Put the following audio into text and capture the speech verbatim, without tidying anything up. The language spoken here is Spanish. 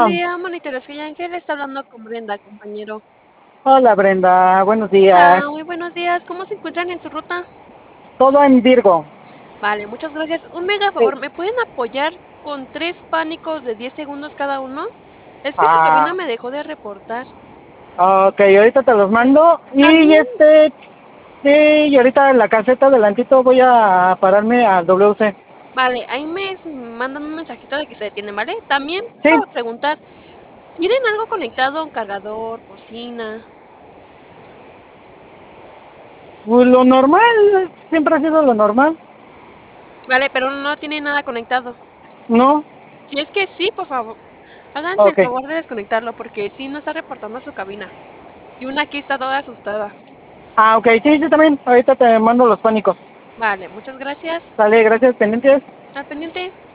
día, monitoreación Ángel, está hablando con Brenda, compañero. Hola Brenda, buenos días. Hola, muy buenos días. ¿Cómo se encuentran en su ruta? Todo en Virgo. Vale, muchas gracias. Un mega Sí. favor, ¿me pueden apoyar con tres pánicos de diez segundos cada uno? Es que su cabina Ah, me dejó de reportar. ok, ahorita te los mando. ¿Está Y bien? este, sí, y ahorita en la caseta adelantito voy a pararme al W C. Vale, ahí me s- mandan un mensajito de que se detienen, ¿vale? También Sí, para preguntar, ¿tienen algo conectado? ¿Un cargador, bocina? pues lo normal, siempre ha sido lo normal, Vale, pero no tiene nada conectado. ¿no? Si es que sí, por favor, háganme el Ok. favor de desconectarlo porque sí no está reportando su cabina. Y una aquí está toda asustada. Ah, ok, sí, sí, también. Ahorita te mando los pánicos. Vale, muchas gracias. Sale, gracias, pendientes. Al pendiente.